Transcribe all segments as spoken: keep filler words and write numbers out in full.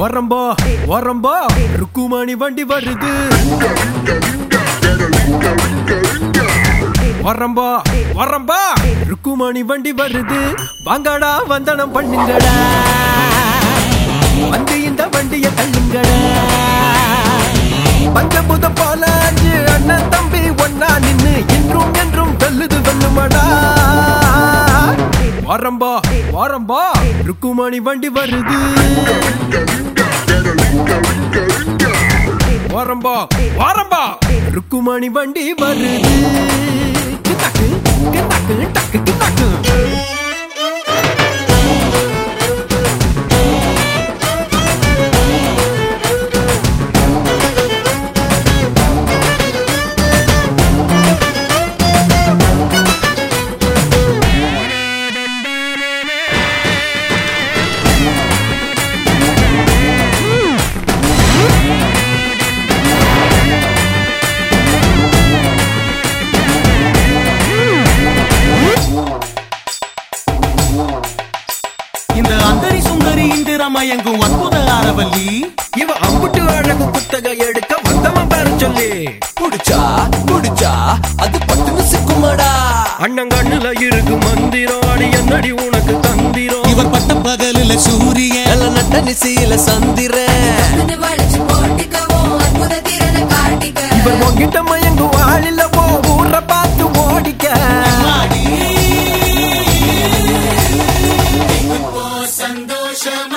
வரம்பா வரம்பா ருக்குமணி வண்டி வருது. வரம்பா வரம்பா ருக்குமணி வண்டி வருது. வாங்கடா வந்தனம் பண்ணுங்கடா, வந்து இந்த வண்டியை தள்ளுங்கடா. பஞ்சபுத போல அஞ்சு அண்ணன் தம்பி ஒன்னா நின்னு இன்றும் என்றும் வெல்லுது வெல்லுமடா. வரம்பா வரம்பா ருக்குமணி வண்டி வருது. வரம்பா வரம்பா ருக்குமணி வண்டி வருது. கிட்டாக்கு கிட்டாக்கு டக்கு கிட்டாக்கு. இந்த அந்தரி சுந்தரி இந்திரமயங்கும் அற்புத ஆரவல்லி, இவ அம்புட்டு அழகு புத்தக எடுக்க வந்தவன் பேர சொல்லி. புடிச்சா புடிச்சா அது பட்டுன்னு சிக்குமாடா. அண்ணங்கண்ணுல இருக்கு மந்திரம், அடி என்னடி உனக்கு தந்திரம். இவர் பட்ட பகலில சூரியன், நல்ல நட்ட நிசையில சந்திரன். இவர் உன்கிட்ட மயங்கும் ஆளில போ ஊரை பார்த்து ஓடிக்க. சந்தோஷமா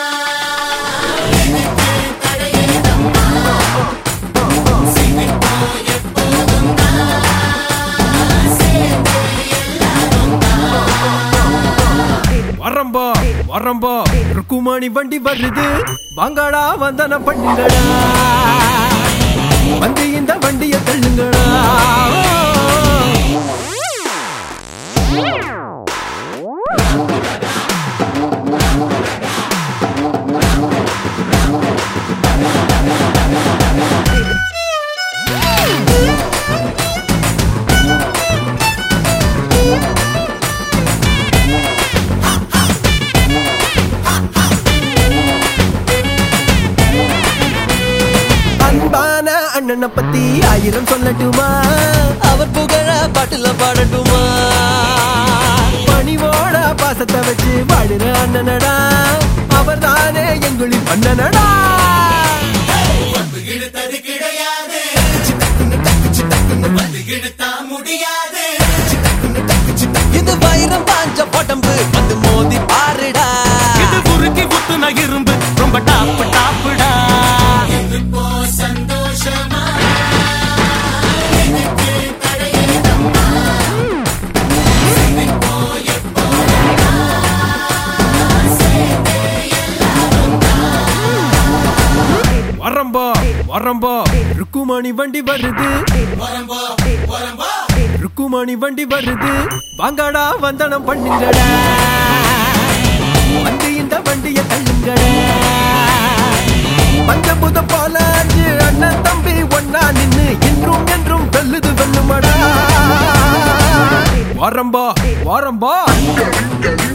வரம்பா வரம்பா ருக்குமணி வண்டி வருது. வாங்கடா வந்தன பண்ணுங்கடா, வந்து இந்த வண்டியை தள்ளுங்கடா. அன்பான அண்ணனை பத்தி ஆயிரம் சொல்லட்டுமா, அவர் புகழ பாட்டுல பாடட்டுமா. பணிவோட பாசத்தை வச்சு வாடுற அண்ணனடா, அவர் தானே எங்களின் அண்ணனடா. எடுத்தது கிடையாது, எடுத்தா முடியாது. இது வைரம் பாஞ்ச படம்பு வந்து மோதி பாருடா. இது குறுக்கி குத்துன இரும்பு ரொம்ப டாப்பு டாப்புடா. சந்தோஷமா வரம்பா வரம்பா ருக்குமணி வண்டி வருது. வரம்பா வரம்பா ருக்குமணி வண்டி வருது. வாங்கடா வந்தனம் பண்ணுங்கடா, வந்து இந்த வண்டியை தள்ளுங்கடா. பஞ்சபுத போல அஞ்சு அண்ணன் தம்பி ஒன்னா நின்னு இன்றும் என்றும் வெல்லுது வெல்லுமடா. வரம்பா வரம்பா